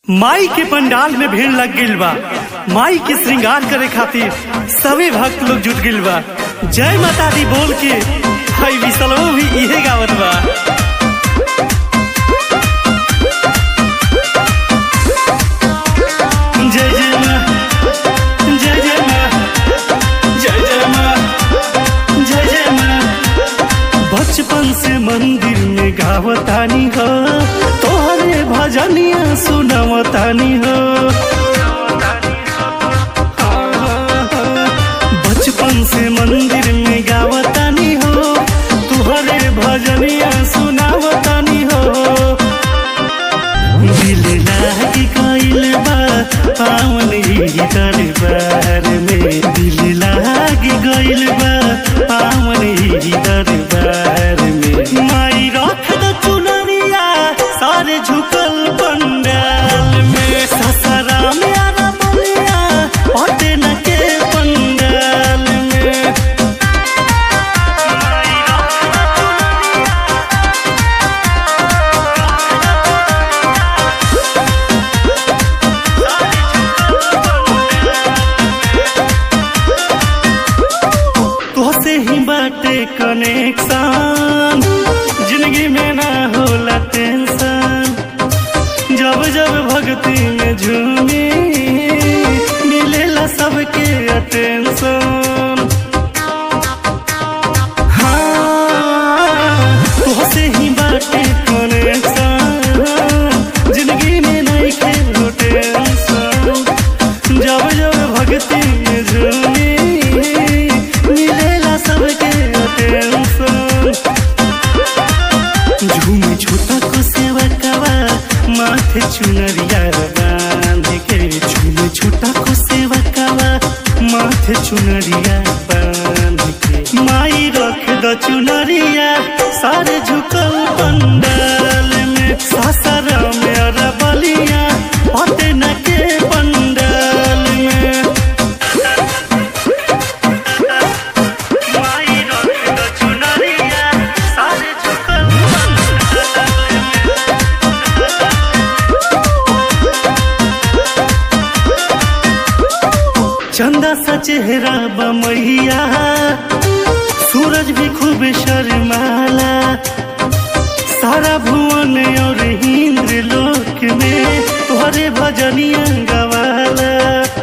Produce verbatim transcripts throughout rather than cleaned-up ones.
माई के पंडाल में भीड़ लग गइल बा। माई के श्रृंगार करे खातिर सभी भक्त लोग जुट गइल बा। जय माता दी बोल के भाई विसलवो भी इहे गावत बा। जय जय माँ, जय जय माँ, जय जय माँ, जय जय माँ। बचपन से मंदिर में गावतानी हो, तोहरे भजनिया सुनावतानी हो। बचपन से मंदिर में गावतानी हो, तोहरे भजनिया सुनावतानी हो। दिल लागी गइल बा पावन ही दरबार में, दिल लागी गइल बा पावन ही दरबार में। माई रख द चुनरिया सारे झुकल पंडाल में, ससरा में आना बलिया हटे न के पंडाल में। माई रख द चुनरिया तोहसे ही बाटे कनेक्शन, जिंदगी में ना होला टेंशन। जब जब भक्ति में झूमी मिलेला सबके अटेंशन। हाँ तोहसे ही बाटे कनेक्शन, जिंदगी में नहीं खेलो टेंशन। जब जब भक्ति में झूमी मिलेला सबके अटेंशन। झूमी छोटा को सेवा कवा माथे चुनरिया बांध के, झूमी छोटा को सेवा कवा माथे चुनरिया बांध के। माई रख द चुनरिया सारे झुकल पंडाल में, सासरा में अरबलिया हटे न के पंडाल में। माई रख द चुनरिया सारे झुकल पंडाल में। चंदा सा चेहरा बमैया, सूरज भी खूब शर्माला। सारा भुवन और इंद्र लोक में तोहरे भजनिया गवाला।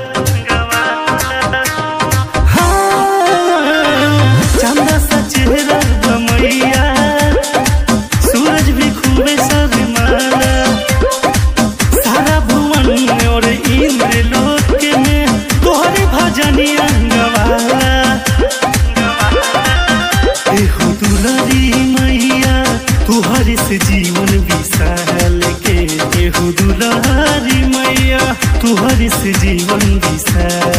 हाँ चंदा सा चेहरा बमैया, सूरज भी खूब शर्माला। सारा भुवन और इंद्र लोक में तोहरे भजनिया गवाला। एहो दुलारी मैया तुहरे से जीवन विशाल के, एहो दुलारी मैया तुहरे से जीवन विशाल